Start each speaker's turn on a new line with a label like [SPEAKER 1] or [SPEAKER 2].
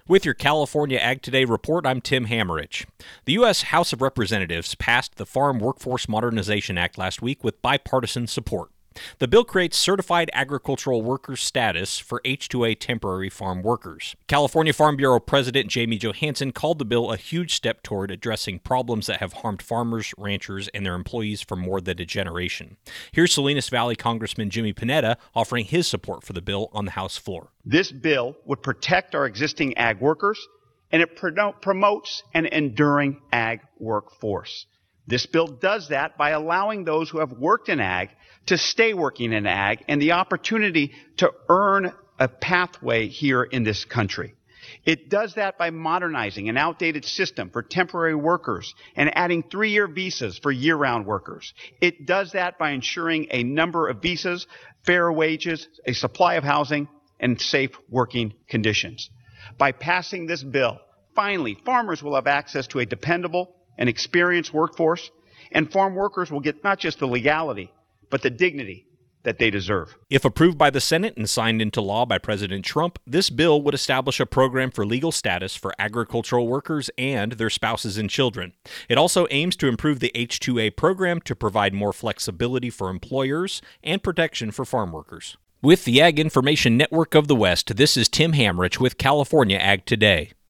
[SPEAKER 1] With your California Ag Today report, I'm Tim Hammerich. The U.S. House of Representatives passed the Farm Workforce Modernization Act last week with bipartisan support. The bill creates certified agricultural worker status for H-2A temporary farm workers. California Farm Bureau President Jamie Johansson called the bill a huge step toward addressing problems that have harmed farmers, ranchers, and their employees for more than a generation. Here's Salinas Valley Congressman Jimmy Panetta offering his support for the bill on the House floor.
[SPEAKER 2] This bill would protect our existing ag workers, and it promotes an enduring ag workforce. This bill does that by allowing those who have worked in ag to stay working in ag and the opportunity to earn a pathway here in this country. It does that by modernizing an outdated system for temporary workers and adding 3-year visas for year-round workers. It does that by ensuring a number of visas, fair wages, a supply of housing, and safe working conditions. By passing this bill, finally, farmers will have access to a dependable and experienced workforce, and farm workers will get not just the legality, but the dignity that they deserve.
[SPEAKER 1] If approved by the Senate and signed into law by President Trump, this bill would establish a program for legal status for agricultural workers and their spouses and children. It also aims to improve the H-2A program to provide more flexibility for employers and protection for farm workers. With the Ag Information Network of the West, this is Tim Hammerich with California Ag Today.